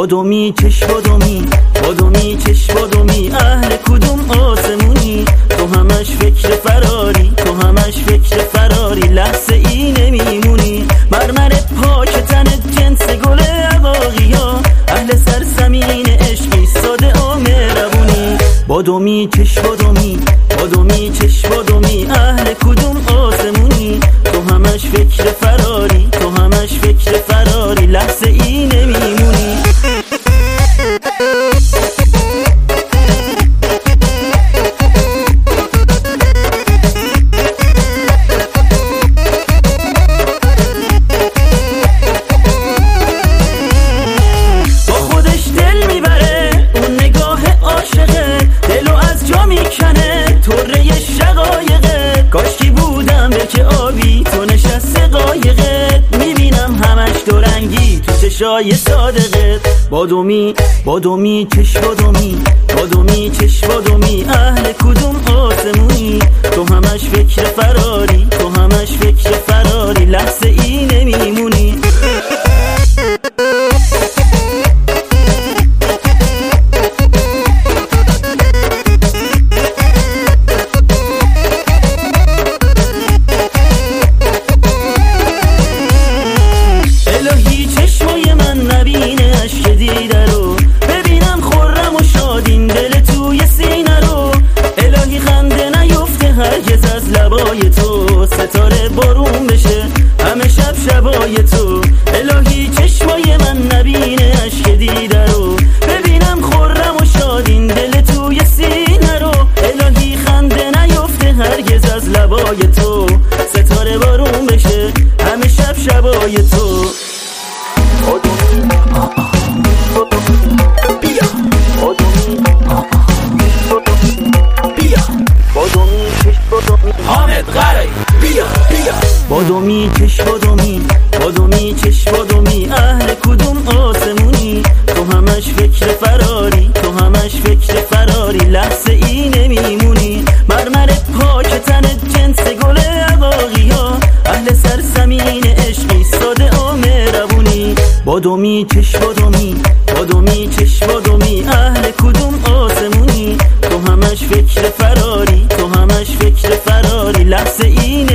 بادومی چش بادومی، بادومی چش بادومی، اهل کدوم آسمونی؟ تو همش فکر فراری، تو همش فکر فراری، لحظه ای نمیمونی. مرمر پاک تنت جنس گل عقاقیا، اهل سرزمین عشقی ساده و مهربونی. بادومی چش بادومی، بادومی چش بادومی، اهل کدوم آسمونی؟ تو همش فکر فراری، تو همش فکر فراری، لحظه ای نمیمونی. با خودش دل میبره اون نگاه عاشقه، دلو از جا میکنه طره شقایقه. کاشکی بودم به که آبی تو نشسته قایقه، میبینم همش دورنگی تو چشای صادقت. بادومی بادومی چش بادومی، بادومی چش بادومی، اهل کدوم آسمونی؟ تو همش فکر فراری، تو همش فکر فراری، لحظه ای نمیمونی. الهی چشمای من نبینه اشک دیده رو، ببینم خرم و شادین دل توی سینه رو. الهی خنده نیفته هرگز از لبای تو، ستاره بارون بشه همه شب شبای تو. الهی چشمای من نبینه اشک دیده رو، ببینم خرم و شادین دل توی سینه رو. الهی خنده نیفته هرگز از لبای تو، ستاره بارون بشه همه شب شبای تو. حامد غری بیا بیا. بادومی چش بادومی، بادومی چش بادومی، اهل کدوم آسمونی؟ تو همش فکر فراری، تو همش فکر فراری، لحظه ای نمیمونی. مرمر پاک تنت جنس گل عقاقیا، اهل سرزمین عشقی ساده و مهربونی. بادومی چش بادومی، بادومی چش بادومی، اهل کدوم آسمونی؟ تو همش فکر فراری، تو همش فکر فراری، لحظه ای